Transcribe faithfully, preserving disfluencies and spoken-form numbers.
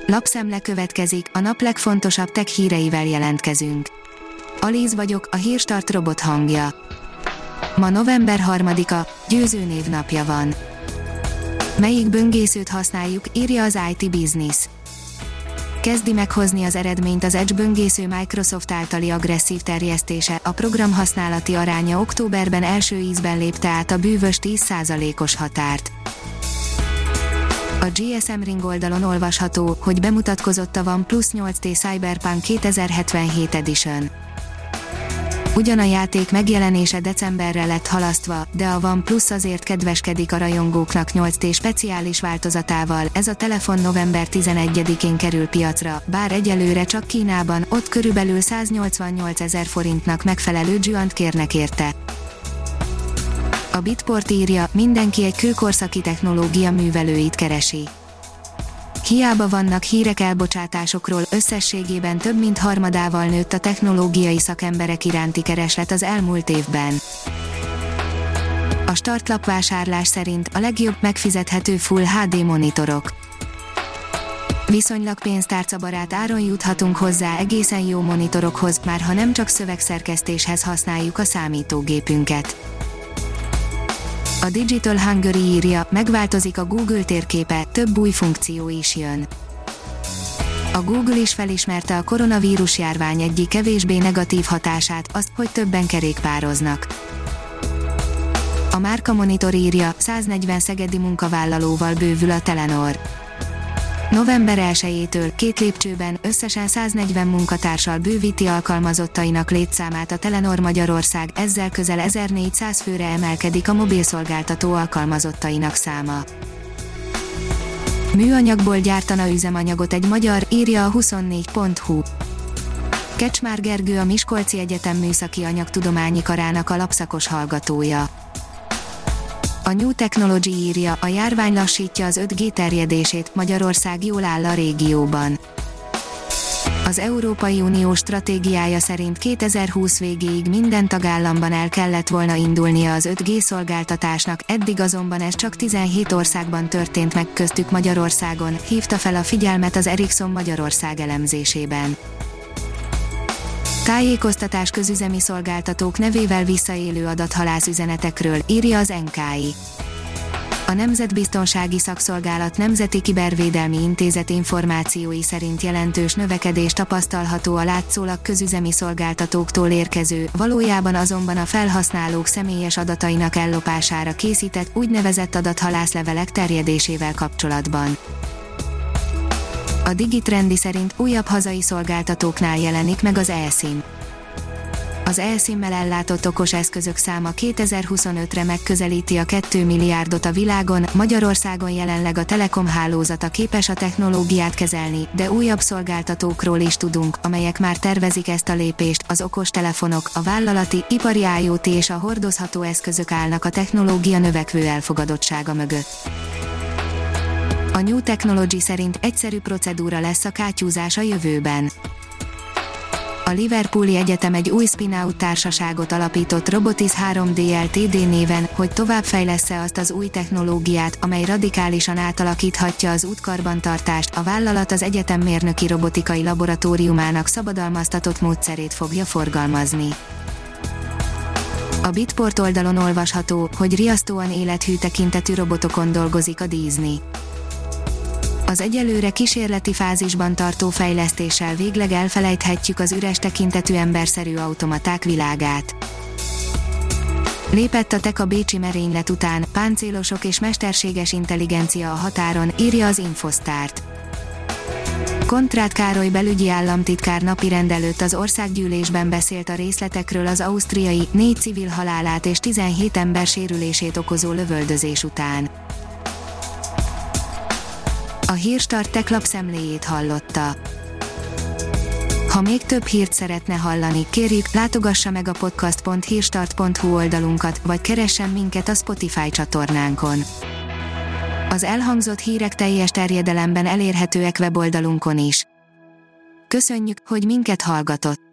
Lapszemle következik, a nap legfontosabb tech híreivel jelentkezünk. Alíz vagyok, a Hírstart robot hangja. Ma november harmadika, Győző névnapja van. Melyik böngészőt használjuk, írja az i té Business. Kezdi meghozni az eredményt az Edge böngésző Microsoft általi agresszív terjesztése, a program használati aránya októberben első ízben lépte át a bűvös tíz százalékos határt. A gé es em Ring oldalon olvasható, hogy bemutatkozott a OnePlus nyolc té Cyberpunk kétezer-hetvenhét Edition. Ugyan a játék megjelenése decemberre lett halasztva, de a OnePlus azért kedveskedik a rajongóknak nyolc té speciális változatával, ez a telefon november tizenegyedikén kerül piacra, bár egyelőre csak Kínában, ott körülbelül száznyolcvannyolcezer forintnak megfelelő dzsüant kérnek érte. A Bitport írja, mindenki egy kőkorszaki technológia művelőit keresi. Hiába vannak hírek elbocsátásokról, összességében több mint harmadával nőtt a technológiai szakemberek iránti kereslet az elmúlt évben. A startlap vásárlás szerint a legjobb megfizethető Full há dé monitorok. Viszonylag pénztárcabarát áron juthatunk hozzá egészen jó monitorokhoz, már ha nem csak szövegszerkesztéshez használjuk a számítógépünket. A Digital Hungary írja, megváltozik a Google térképe, több új funkció is jön. A Google is felismerte a koronavírus járvány egyik kevésbé negatív hatását, azt, hogy többen kerékpároznak. A Márka Monitor írja, száznegyven szegedi munkavállalóval bővül a Telenor. november elsejétől két lépcsőben összesen száznegyven munkatársal bővíti alkalmazottainak létszámát a Telenor Magyarország, ezzel közel ezernégyszáz főre emelkedik a mobilszolgáltató alkalmazottainak száma. Műanyagból gyártana üzemanyagot egy magyar, írja a huszonnégy pont hu. Kecsmár Gergő a Miskolci Egyetem Műszaki Anyagtudományi Karának alapszakos hallgatója. A New Technology írja, a járvány lassítja az öt gé terjedését, Magyarország jól áll a régióban. Az Európai Unió stratégiája szerint kétezer-húsz végéig minden tagállamban el kellett volna indulnia az öt gé szolgáltatásnak, eddig azonban ez csak tizenhét országban történt meg, köztük Magyarországon, hívta fel a figyelmet az Ericsson Magyarország elemzésében. Tájékoztatás közüzemi szolgáltatók nevével visszaélő adathalász üzenetekről, írja az en ká i. A Nemzetbiztonsági Szakszolgálat Nemzeti Kibervédelmi Intézet információi szerint jelentős növekedés tapasztalható a látszólag közüzemi szolgáltatóktól érkező, valójában azonban a felhasználók személyes adatainak ellopására készített úgynevezett adathalászlevelek terjedésével kapcsolatban. A Digitrendi szerint újabb hazai szolgáltatóknál jelenik meg az eSIM. Az eSIM-mel ellátott okos eszközök száma kétezer-huszonötre megközelíti a két milliárdot a világon, Magyarországon jelenleg a Telekom hálózata képes a technológiát kezelni, de újabb szolgáltatókról is tudunk, amelyek már tervezik ezt a lépést, az okostelefonok, a vállalati, ipari IoT és a hordozható eszközök állnak a technológia növekvő elfogadottsága mögött. A New Technology szerint egyszerű procedúra lesz a kátyúzás a jövőben. A Liverpooli Egyetem egy új spin-out társaságot alapított Robotis három dé Ltd néven, hogy továbbfejlessze azt az új technológiát, amely radikálisan átalakíthatja az útkarbantartást, a vállalat az egyetem mérnöki robotikai laboratóriumának szabadalmaztatott módszerét fogja forgalmazni. A Bitport oldalon olvasható, hogy riasztóan élethű tekintetű robotokon dolgozik a Disney. Az egyelőre kísérleti fázisban tartó fejlesztéssel végleg elfelejthetjük az üres tekintetű emberszerű automaták világát. Lépett a tech a bécsi merénylet után, páncélosok és mesterséges intelligencia a határon, írja az Infosztárt. Kontrát Károly belügyi államtitkár napirend előtt az országgyűlésben beszélt a részletekről az ausztriai, négy civil halálát és tizenhét ember sérülését okozó lövöldözés után. A Hírstart tech lapszemléjét hallotta. Ha még több hírt szeretne hallani, kérjük, látogassa meg a podcast pont hírstart pont hu oldalunkat, vagy keressen minket a Spotify csatornánkon. Az elhangzott hírek teljes terjedelemben elérhetőek weboldalunkon is. Köszönjük, hogy minket hallgatott!